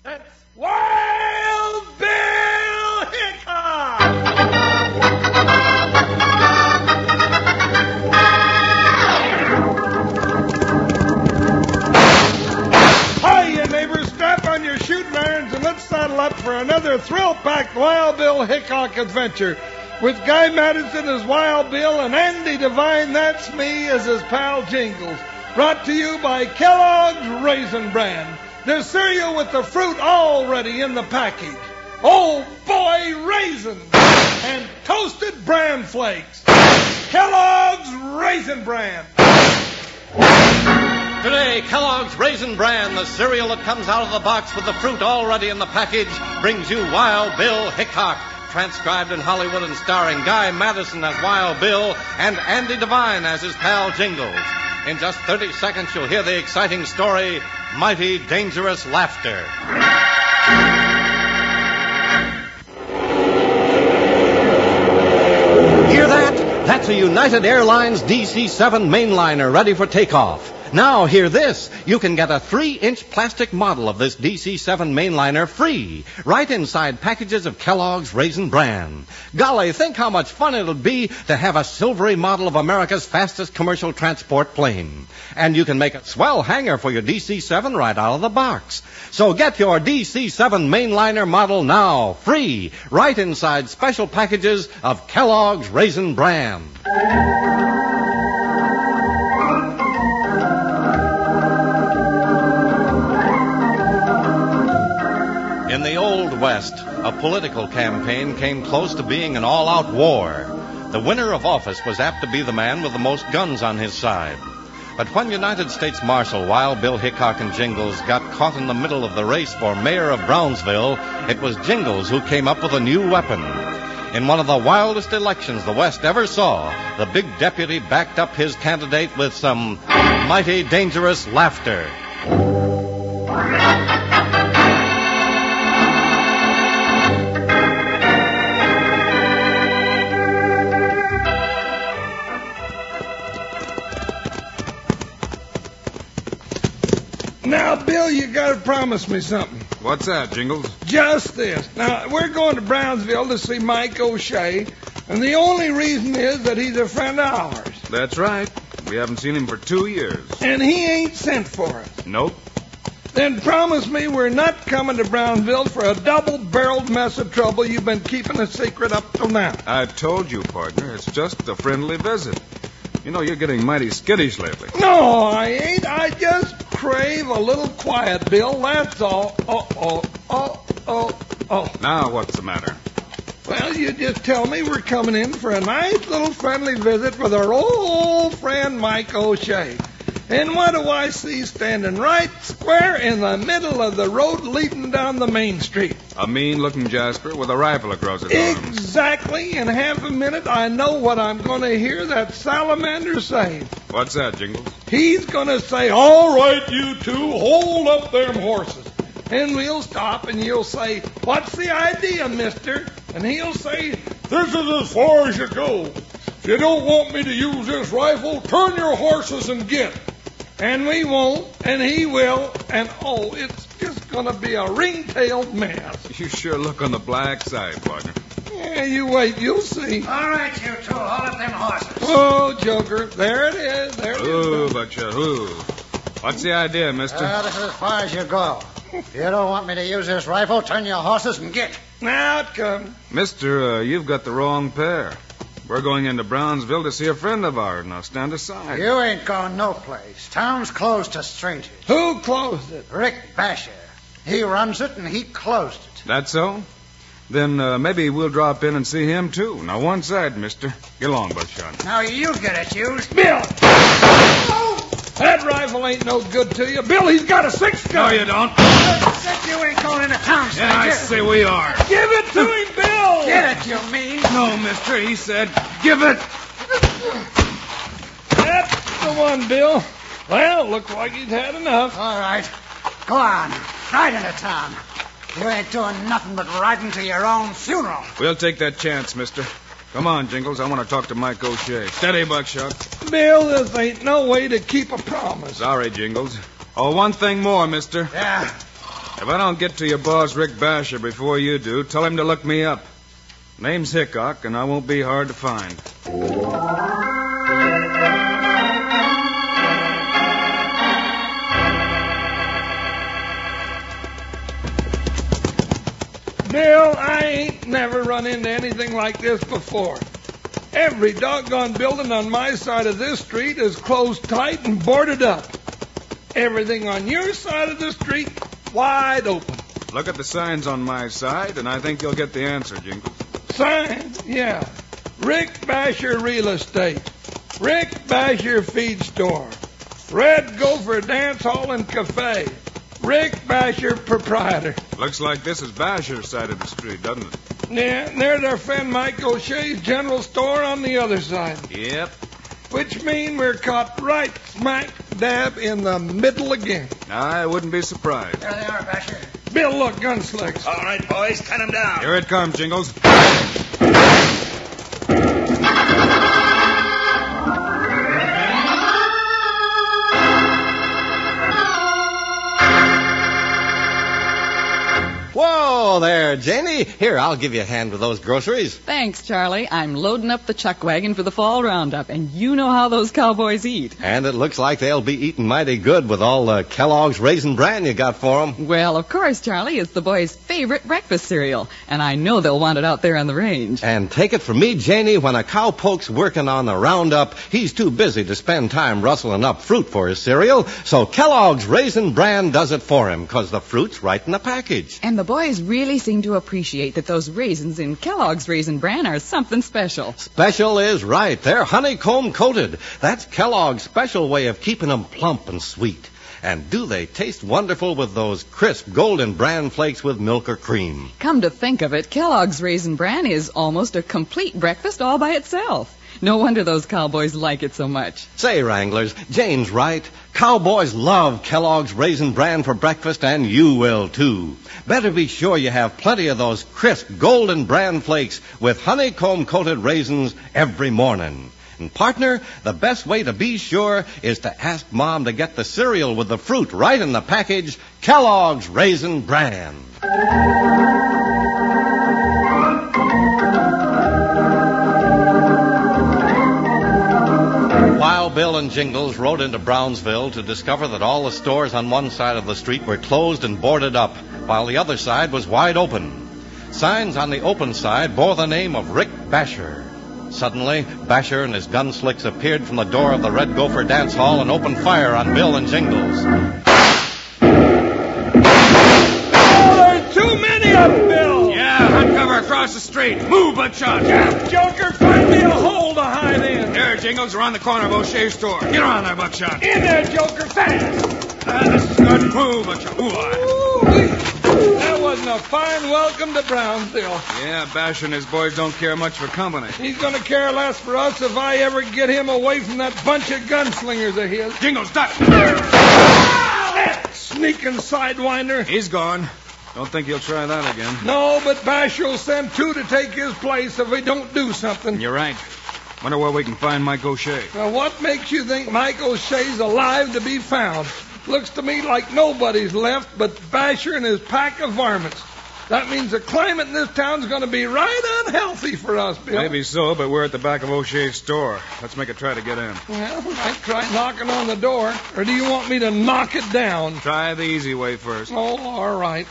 That's Wild Bill Hickok! Hiya, neighbors. Strap on your shooting irons and let's saddle up for another thrill-packed Wild Bill Hickok adventure. With Guy Madison as Wild Bill and Andy Devine, that's me, as his pal Jingles. Brought to you by Kellogg's Raisin Bran. The cereal with the fruit already in the package. Oh, boy, raisins and toasted bran flakes. Kellogg's Raisin Bran. Today, Kellogg's Raisin Bran, the cereal that comes out of the box with the fruit already in the package, brings you Wild Bill Hickok. Transcribed in Hollywood and starring Guy Madison as Wild Bill and Andy Devine as his pal Jingles. In just 30 seconds, you'll hear the exciting story, Mighty Dangerous Laughter. Hear that? That's a United Airlines DC-7 mainliner ready for takeoff. Now, hear this. You can get a 3-inch plastic model of this DC-7 mainliner free, right inside packages of Kellogg's Raisin Bran. Golly, think how much fun it'll be to have a silvery model of America's fastest commercial transport plane. And you can make a swell hanger for your DC-7 right out of the box. So get your DC-7 mainliner model now, free, right inside special packages of Kellogg's Raisin Bran. In the Old West, a political campaign came close to being an all-out war. The winner of office was apt to be the man with the most guns on his side. But when United States Marshal Wild Bill Hickok and Jingles got caught in the middle of the race for mayor of Brownsville, it was Jingles who came up with a new weapon. In one of the wildest elections the West ever saw, the big deputy backed up his candidate with some mighty dangerous laughter. Now, Bill, you gotta promise me something. What's that, Jingles? Just this. Now, we're going to Brownsville to see Mike O'Shea, and the only reason is that he's a friend of ours. That's right. We haven't seen him for 2 years. And he ain't sent for us. Nope. Then promise me we're not coming to Brownsville for a double-barreled mess of trouble you've been keeping a secret up till now. I told you, partner, it's just a friendly visit. You know, you're getting mighty skittish lately. No, I ain't. I just crave a little quiet, Bill, that's all. Now what's the matter? Well, you just tell me we're coming in for a nice little friendly visit with our old friend Mike O'Shea. And what do I see standing right square in the middle of the road leading down the main street? A mean-looking Jasper with a rifle across his arms. Exactly. In half a minute, I know what I'm going to hear that salamander say. What's that, Jingles? He's going to say, "All right, you two, hold up them horses." And we'll stop, and you'll say, "What's the idea, mister?" And he'll say, "This is as far as you go. If you don't want me to use this rifle, turn your horses and get." And we won't, and he will, and it's just going to be a ring-tailed mess. You sure look on the black side, partner. Yeah, you wait, you'll see. All right, you two, hold up them horses. Oh, Joker, there it is, there it is. Ooh, but you What's the idea, mister? This is as far as you go. If you don't want me to use this rifle, turn your horses and get. Now it comes. Mister, you've got the wrong pair. We're going into Brownsville to see a friend of ours. Now, stand aside. You ain't going no place. Town's closed to strangers. Who closed it? Rick Basher. He runs it, and he closed it. That so? Then maybe we'll drop in and see him, too. Now, one side, mister. Get along, Buckshot. Now, you get it, used. Bill! Oh! That rifle ain't no good to you. Bill, he's got a 6-gun. No, you don't. Said you ain't going into town, stranger. Yeah, I say we are. Give it to him, Bill! Get it, you mean? No, mister, he said, give it. That's the one, Bill. Well, looks like he's had enough. All right. Go on. Ride into town. You ain't doing nothing but riding to your own funeral. We'll take that chance, mister. Come on, Jingles. I want to talk to Mike O'Shea. Steady, Buckshot. Bill, this ain't no way to keep a promise. Sorry, Jingles. Oh, one thing more, mister. Yeah. If I don't get to your boss, Rick Basher, before you do, tell him to look me up. Name's Hickok, and I won't be hard to find. Bill, I ain't never run into anything like this before. Every doggone building on my side of this street is closed tight and boarded up. Everything on your side of the street, wide open. Look at the signs on my side, and I think you'll get the answer, Jingles. Signs? Yeah. Rick Basher Real Estate. Rick Basher Feed Store. Red Gopher Dance Hall and Cafe. Rick Basher Proprietor. Looks like this is Basher's side of the street, doesn't it? Yeah, and there's our friend Mike O'Shea's general store on the other side. Yep. Which mean we're caught right smack dab in the middle again. I wouldn't be surprised. There they are, Basher. Bill, look, gunslicks. All right, boys, cut him down. Here it comes, Jingles. Whoa there, Janie. Here, I'll give you a hand with those groceries. Thanks, Charlie. I'm loading up the chuck wagon for the fall roundup, and you know how those cowboys eat. And it looks like they'll be eating mighty good with all the Kellogg's Raisin Bran you got for them. Well, of course, Charlie. It's the boys' favorite breakfast cereal, and I know they'll want it out there on the range. And take it from me, Janie, when a cowpoke's working on the roundup, he's too busy to spend time rustling up fruit for his cereal, so Kellogg's Raisin Bran does it for him, 'cause the fruit's right in the package. And the boys really seem to appreciate that those raisins in Kellogg's Raisin Bran are something special. Special is right. They're honeycomb coated. That's Kellogg's special way of keeping them plump and sweet. And do they taste wonderful with those crisp golden bran flakes with milk or cream? Come to think of it, Kellogg's Raisin Bran is almost a complete breakfast all by itself. No wonder those cowboys like it so much. Say, Wranglers, Jane's right. Cowboys love Kellogg's Raisin Bran for breakfast, and you will, too. Better be sure you have plenty of those crisp golden bran flakes with honeycomb-coated raisins every morning. And, partner, the best way to be sure is to ask Mom to get the cereal with the fruit right in the package, Kellogg's Raisin Bran. Wild Bill and Jingles rode into Brownsville to discover that all the stores on one side of the street were closed and boarded up, while the other side was wide open. Signs on the open side bore the name of Rick Basher. Suddenly, Basher and his gunslicks appeared from the door of the Red Gopher Dance Hall and opened fire on Bill and Jingles. Oh, there's too many of them, Bill! Yeah, hot cover across the street. Move, Buckshot. Joker, find me a hole to hide in. Here, Jingles, around the corner of O'Shea's store. Get around there, Buckshot. In there, Joker, fast! This is good. Move, Buckshot. That wasn't a fine welcome to Brownsville. Yeah, Basher and his boys don't care much for company. He's going to care less for us if I ever get him away from that bunch of gunslingers of his. Jingles, duck. That sneaking sidewinder. He's gone. Don't think he'll try that again. No, but Basher will send two to take his place if we don't do something. You're right. Wonder where we can find Mike O'Shea. Now, what makes you think Mike O'Shea's alive to be found? Looks to me like nobody's left but Basher and his pack of varmints. That means the climate in this town's going to be right unhealthy for us, Bill. Maybe so, but we're at the back of O'Shea's store. Let's make a try to get in. Well, I try knocking on the door. Or do you want me to knock it down? Try the easy way first. Oh, all right.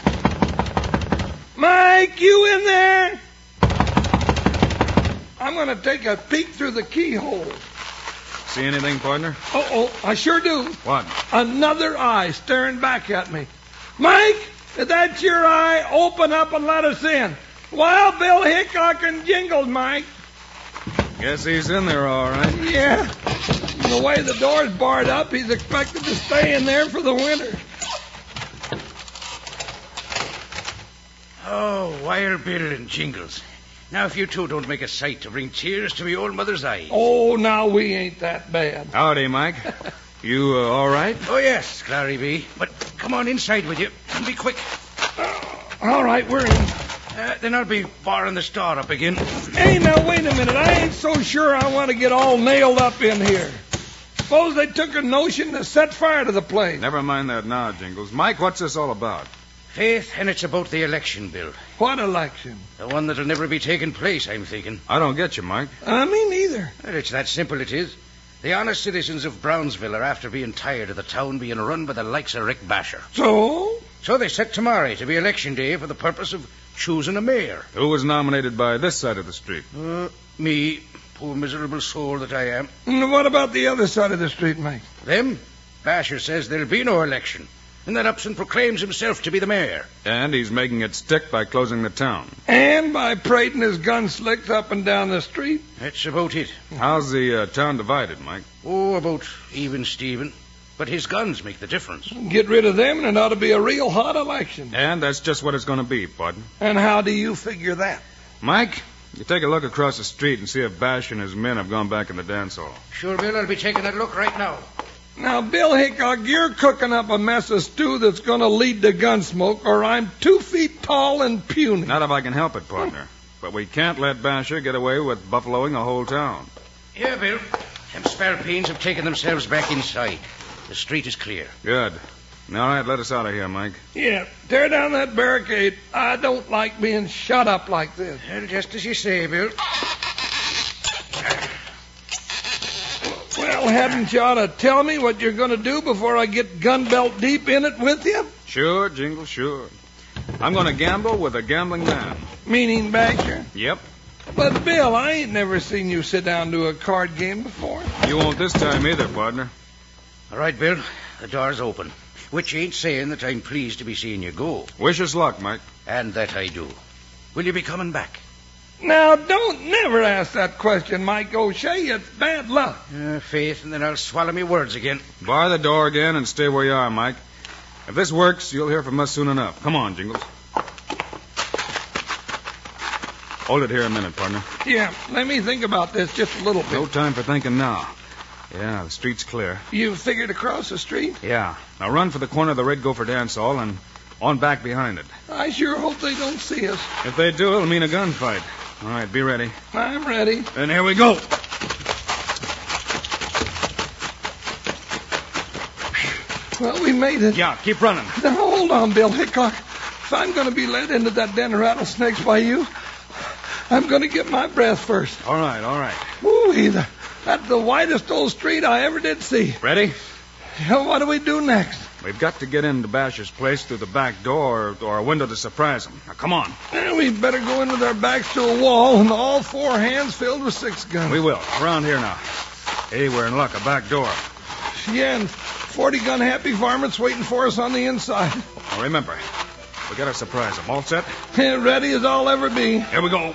Mike, you in there? I'm going to take a peek through the keyhole. See anything, partner? Uh-oh, I sure do. What? Another eye staring back at me. Mike, if that's your eye, open up and let us in. Wild Bill Hickok and Jingles, Mike. Guess he's in there all right. Yeah. The way the door's barred up, he's expected to stay in there for the winter. Oh, Wild Bill and Jingles. Now, if you two don't make a sight to bring tears to me old mother's eyes. Oh, now we ain't that bad. Howdy, Mike. You all right? Oh, yes, Clary B. But come on inside with you. And be quick. All right, we're in. Then I'll be barring the store up again. Hey, now, wait a minute. I ain't so sure I want to get all nailed up in here. Suppose they took a notion to set fire to the place. Never mind that now, Jingles. Mike, what's this all about? Faith, and it's about the election, Bill. What election? The one that'll never be taking place, I'm thinking. I don't get you, Mike. Me neither. Well, it's that simple, it is. The honest citizens of Brownsville are after being tired of the town being run by the likes of Rick Basher. So? So they set tomorrow to be election day for the purpose of choosing a mayor. Who was nominated by this side of the street? Me, poor miserable soul that I am. And what about the other side of the street, Mike? Them? Basher says there'll be no election, and that Upson proclaims himself to be the mayor. And he's making it stick by closing the town. And by parading his gun slicks up and down the street? That's about it. How's the town divided, Mike? Oh, about even Steven. But his guns make the difference. Get rid of them, and it ought to be a real hot election. And that's just what it's going to be, partner. And how do you figure that? Mike, you take a look across the street and see if Bash and his men have gone back in the dance hall. Sure, Bill, I'll be taking that look right now. Now, Bill Hickok, you're cooking up a mess of stew that's going to lead to Gunsmoke, or I'm 2 feet tall and puny. Not if I can help it, partner. But we can't let Basher get away with buffaloing the whole town. Here, Bill. Them Spalpeens have taken themselves back inside. The street is clear. Good. All right, let us out of here, Mike. Yeah, tear down that barricade. I don't like being shut up like this. Well, just as you say, Bill. Well, hadn't you ought to tell me what you're going to do before I get gun belt deep in it with you? Sure, Jingle, sure. I'm going to gamble with a gambling man. Meaning Basher? Yep. But, Bill, I ain't never seen you sit down to a card game before. You won't this time either, partner. All right, Bill. The door's open. Which ain't saying that I'm pleased to be seeing you go. Wish us luck, Mike. And that I do. Will you be coming back? Now, don't never ask that question, Mike O'Shea. It's bad luck. Faith, and then I'll swallow me words again. Bar the door again and stay where you are, Mike. If this works, you'll hear from us soon enough. Come on, Jingles. Hold it here a minute, partner. Yeah, let me think about this just a little bit. No time for thinking now. Yeah, the street's clear. You figured across the street? Yeah. Now run for the corner of the Red Gopher Dance Hall and on back behind it. I sure hope they don't see us. If they do, it'll mean a gunfight. All right, be ready. I'm ready. And here we go. Well, we made it. Yeah, keep running. Now, hold on, Bill Hickok. If I'm going to be led into that den of rattlesnakes by you, I'm going to get my breath first. All right, all right. Ooh, that's the widest old street I ever did see. Ready? Yeah, what do we do next? We've got to get into Basher's place through the back door or a window to surprise him. Now, come on. We'd better go in with our backs to a wall and all 4 hands filled with 6 guns. We will. Around here now. Hey, we're in luck. A back door. Yeah, and 40-gun happy varmints waiting for us on the inside. Now, remember, we got to surprise them. All set? Yeah, ready as I'll ever be. Here we go.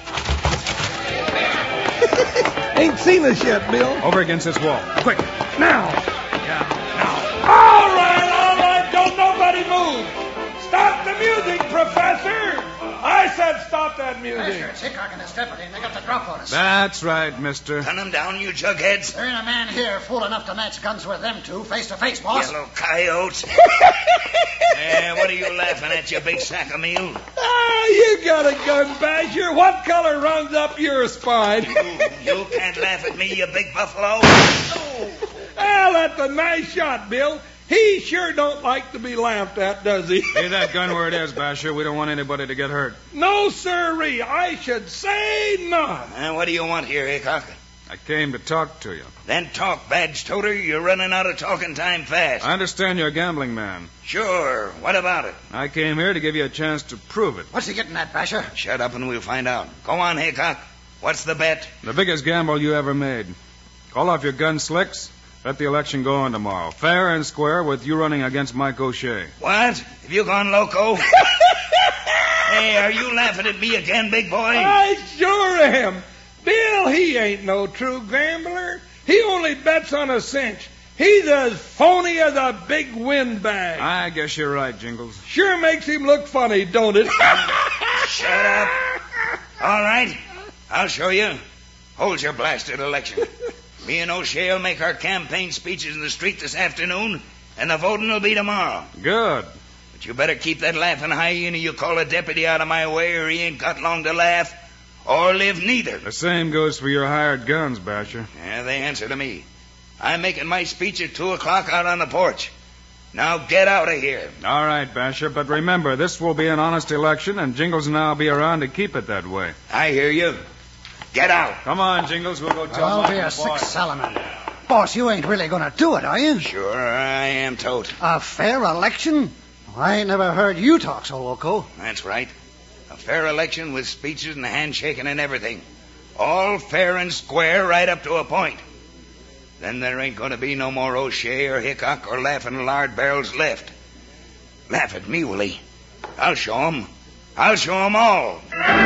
Ain't seen us yet, Bill. Over against this wall. Quick. Now. Yeah, now. All right. Don't nobody move. Stop the music, Professor. I said stop that music. Basher, it's Hickok and his deputy, and they got the drop on us. That's right, mister. Gun them down, you jugheads. There ain't a man here fool enough to match guns with them two, face to face, boss. Yellow coyotes. What are you laughing at, you big sack of meal? You got a gun, Basher. What color runs up your spine? You can't laugh at me, you big buffalo. Well, that's a nice shot, Bill. He sure don't like to be laughed at, does he? Leave that gun where it is, Basher. We don't want anybody to get hurt. No, sirree. I should say not. What do you want here, Hickok? I came to talk to you. Then talk, badge toter. You're running out of talking time fast. I understand you're a gambling man. Sure. What about it? I came here to give you a chance to prove it. What's he getting at, Basher? Shut up and we'll find out. Go on, Hickok. What's the bet? The biggest gamble you ever made. Call off your gun slicks. Let the election go on tomorrow. Fair and square with you running against Mike O'Shea. What? Have you gone loco? Hey, are you laughing at me again, big boy? I sure am. Bill, he ain't no true gambler. He only bets on a cinch. He's as phony as a big windbag. I guess you're right, Jingles. Sure makes him look funny, don't it? Shut up. All right. I'll show you. Hold your blasted election. Me and O'Shea will make our campaign speeches in the street this afternoon, and the voting will be tomorrow. Good. But you better keep that laughing hyena you call a deputy out of my way, or he ain't got long to laugh, or live neither. The same goes for your hired guns, Basher. Yeah, they answer to me. I'm making my speech at 2 o'clock out on the porch. Now get out of here. All right, Basher, but remember, this will be an honest election, and Jingles and I will be around to keep it that way. I hear you. Get out. Come on, Jingles, we'll go tell I'll Mike be a and the sick boys. salamander. Boss, you ain't really going to do it, are you? Sure, I am, Tote. A fair election? I ain't never heard you talk so loco. That's right. A fair election with speeches and handshaking and everything. All fair and square right up to a point. Then there ain't going to be no more O'Shea or Hickok or laughing lard barrels left. Laugh at me, will he? I'll show 'em. I'll show 'em all.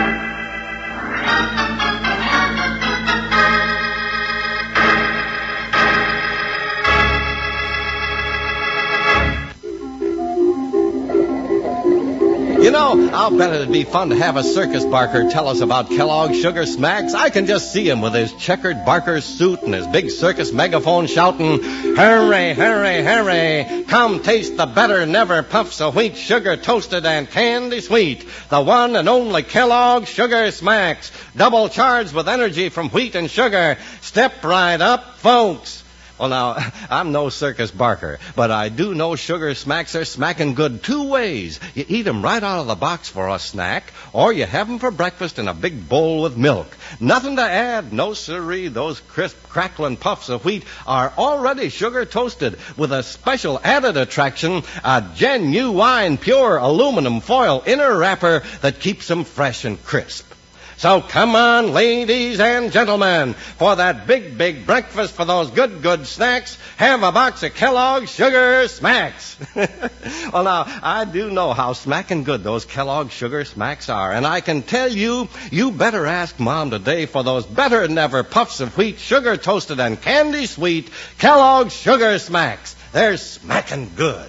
You know, I'll bet it'd be fun to have a circus barker tell us about Kellogg's Sugar Smacks. I can just see him with his checkered barker's suit and his big circus megaphone shouting, "Hooray, hooray, hooray! Come taste the better never puffs of wheat, sugar toasted and candy sweet. The one and only Kellogg's Sugar Smacks. Double charged with energy from wheat and sugar. Step right up, folks." Well, now, I'm no circus barker, but I do know Sugar Smacks are smacking good two ways. You eat 'em right out of the box for a snack, or you have 'em for breakfast in a big bowl with milk. Nothing to add, no siree. Those crisp, crackling puffs of wheat are already sugar toasted with a special added attraction, a genuine pure aluminum foil inner wrapper that keeps 'em fresh and crisp. So come on, ladies and gentlemen, for that big, big breakfast for those good, good snacks, have a box of Kellogg's Sugar Smacks. Well, now, I do know how smacking good those Kellogg's Sugar Smacks are, and I can tell you, you better ask Mom today for those better than ever puffs of wheat, sugar toasted and candy sweet Kellogg's Sugar Smacks. They're smacking good.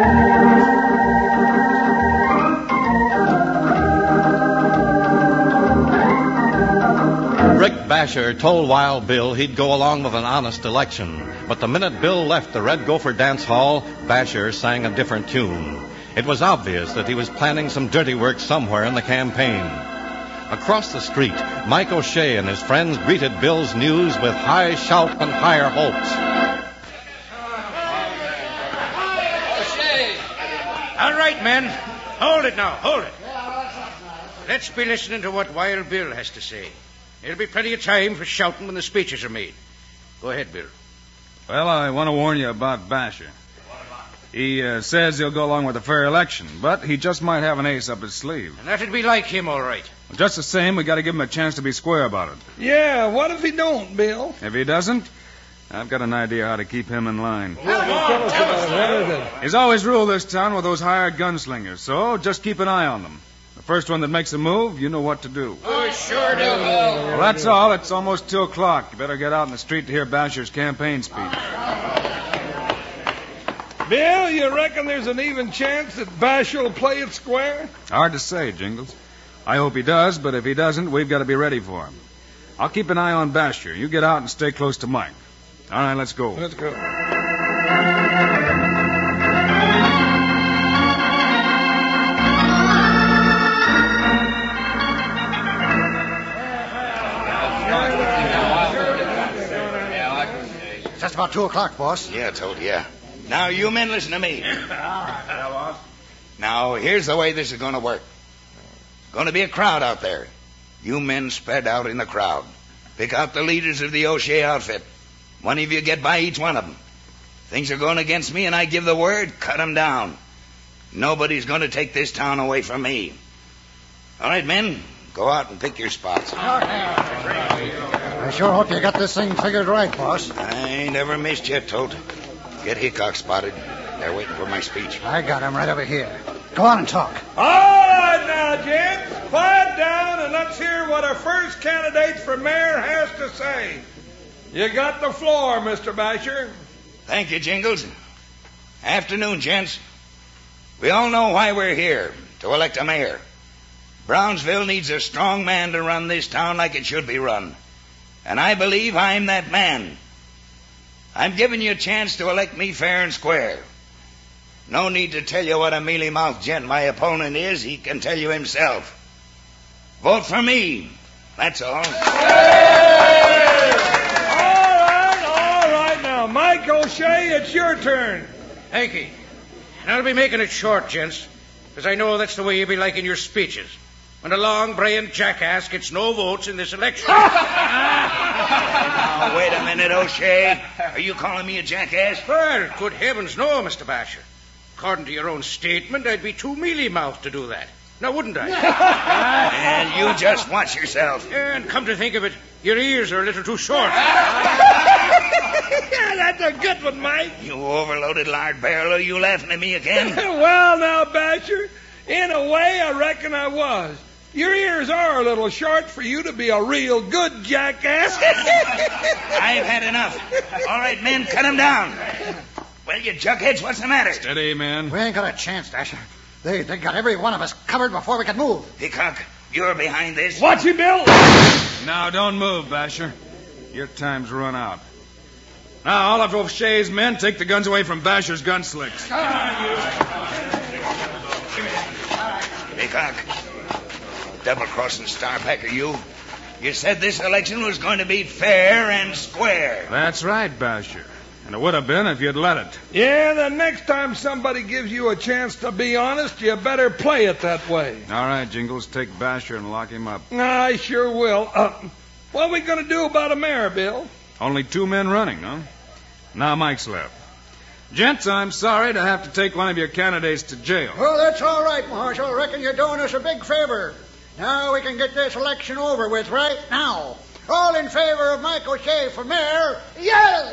Rick Basher told Wild Bill he'd go along with an honest election. But the minute Bill left the Red Gopher dance hall, Basher sang a different tune. It was obvious that he was planning some dirty work somewhere in the campaign. Across the street, Mike O'Shea and his friends greeted Bill's news with high shout and higher hopes. O'Shea! All right, men. Hold it now. Hold it. Let's be listening to what Wild Bill has to say. There'll be plenty of time for shouting when the speeches are made. Go ahead, Bill. Well, I want to warn you about Basher. He says he'll go along with the fair election, but he just might have an ace up his sleeve. And that'd be like him, all right. Well, just the same, we got to give him a chance to be square about it. Yeah, what if he don't, Bill? If he doesn't, I've got an idea how to keep him in line. Tell us about it. What is it? He's always ruled this town with those hired gunslingers, so just keep an eye on them. The first one that makes a move, you know what to do. Oh, sure do. Well, that's all. It's almost 2 o'clock. You better get out in the street to hear Basher's campaign speech. Bill, you reckon there's an even chance that Basher will play it square? Hard to say, Jingles. I hope he does, but if he doesn't, we've got to be ready for him. I'll keep an eye on Basher. You get out and stay close to Mike. All right, let's go. Let's go. Just about 2 o'clock, boss. Yeah, Toad, yeah. Now, you men listen to me. Now, here's the way this is going to work. Going to be a crowd out there. You men spread out in the crowd. Pick out the leaders of the O'Shea outfit. One of you get by each one of them. Things are going against me and I give the word, cut them down. Nobody's going to take this town away from me. All right, men, go out and pick your spots. I sure hope you got this thing figured right, boss. I ain't ever missed yet, Toad. Get Hickok spotted. They're waiting for my speech. I got him right over here. Go on and talk. All right now, gents, quiet down and let's hear what our first candidate for mayor has to say. You got the floor, Mr. Basher. Thank you, Jingles. Afternoon, gents. We all know why we're here, to elect a mayor. Brownsville needs a strong man to run this town like it should be run. And I believe I'm that man. I'm giving you a chance to elect me fair and square. No need to tell you what a mealy-mouthed gent my opponent is. He can tell you himself. Vote for me. That's all. All right. Now, Mike O'Shea, it's your turn. Hanky, And I'll be making it short, gents, because I know that's the way you be liking your speeches. When a long-brained jackass gets no votes in this election. Now, wait a minute, O'Shea. Are you calling me a jackass? Well, good heavens, no, Mr. Basher. According to your own statement, I'd be too mealy-mouthed to do that. Now, wouldn't I? And you just watch yourself. And come to think of it, your ears are a little too short. Yeah, that's a good one, Mike. You overloaded lard barrel. Are you laughing at me again? Well, now, Basher, in a way, I reckon I was. Your ears are a little short for you to be a real good jackass. I've had enough. All right, men, cut him down. Well, you jugheads, what's the matter? Steady, man. We ain't got a chance, Dasher. They got every one of us covered before we could move. Hickok, you're behind this. Watch it, Bill. Now, don't move, Basher. Your time's run out. Now, all of O'Shea's men take the guns away from Basher's gun slicks. Hickok, double-crossing starpacker, you. You said this election was going to be fair and square. That's right, Basher. And it would have been if you'd let it. Yeah, the next time somebody gives you a chance to be honest, you better play it that way. All right, Jingles, take Basher and lock him up. I sure will. What are we going to do about a mayor, Bill? Only 2 men running, huh? Now Mike's left. Gents, I'm sorry to have to take one of your candidates to jail. Oh, that's all right, Marshal. Reckon you're doing us a big favor. Now we can get this election over with right now. All in favor of Mike O'Shea for mayor, yell!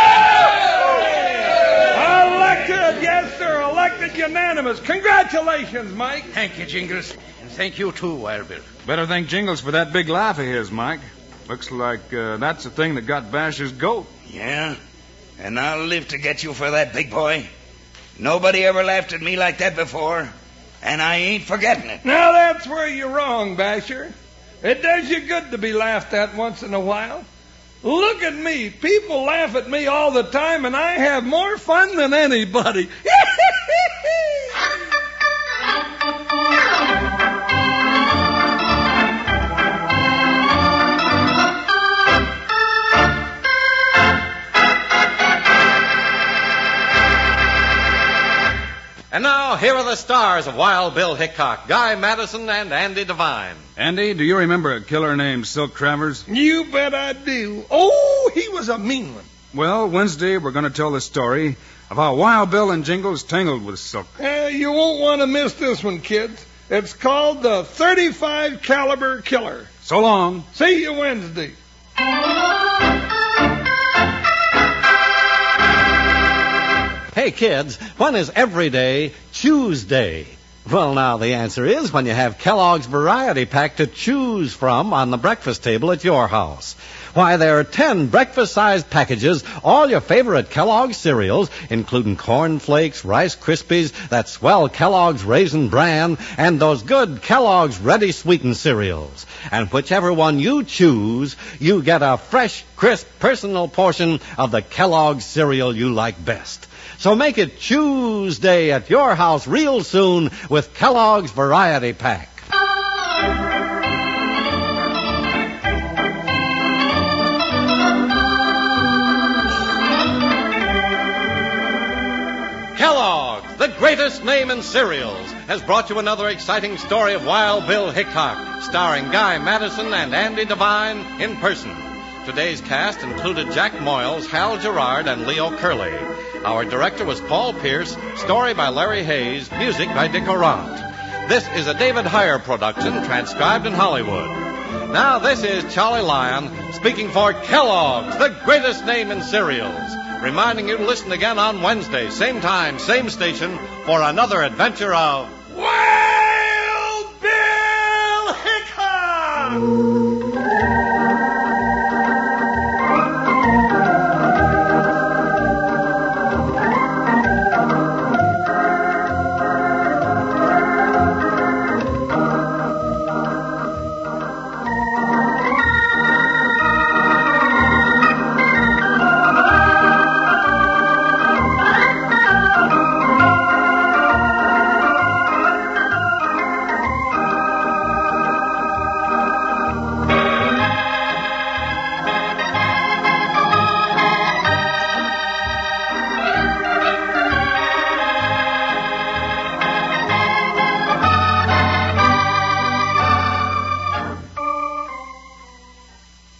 Elected, yes, sir, elected unanimous. Congratulations, Mike. Thank you, Jingles. And thank you, too, Wild Bill. Better thank Jingles for that big laugh of his, Mike. Looks like that's the thing that got Basher's goat. Yeah? And I'll live to get you for that, big boy. Nobody ever laughed at me like that before, and I ain't forgetting it. Now, that's where you're wrong, Basher. It does you good to be laughed at once in a while. Look at me. People laugh at me all the time, and I have more fun than anybody. And now, here are the stars of Wild Bill Hickok, Guy Madison, and Andy Devine. Andy, do you remember a killer named Silk Travers? You bet I do. Oh, he was a mean one. Well, Wednesday we're going to tell the story of how Wild Bill and Jingles tangled with Silk. You won't want to miss this one, kids. It's called the 35 Caliber Killer. So long. See you Wednesday. Hey, kids, when is every day Tuesday? Well, now, the answer is when you have Kellogg's Variety Pack to choose from on the breakfast table at your house. Why, there are 10 breakfast-sized packages, all your favorite Kellogg's cereals, including Corn Flakes, Rice Krispies, that swell Kellogg's Raisin Bran, and those good Kellogg's Ready Sweetened cereals. And whichever one you choose, you get a fresh, crisp, personal portion of the Kellogg's cereal you like best. So make it Tuesday at your house real soon with Kellogg's Variety Pack. Kellogg's, the greatest name in cereals, has brought you another exciting story of Wild Bill Hickok, starring Guy Madison and Andy Devine in person. Today's cast included Jack Moyles, Hal Gerard, and Leo Curley. Our director was Paul Pierce, story by Larry Hayes, music by Dick Orant. This is a David Heyer production, transcribed in Hollywood. Now, this is Charlie Lyon, speaking for Kellogg's, the greatest name in cereals, reminding you to listen again on Wednesday, same time, same station, for another adventure of Wild Bill Hickok!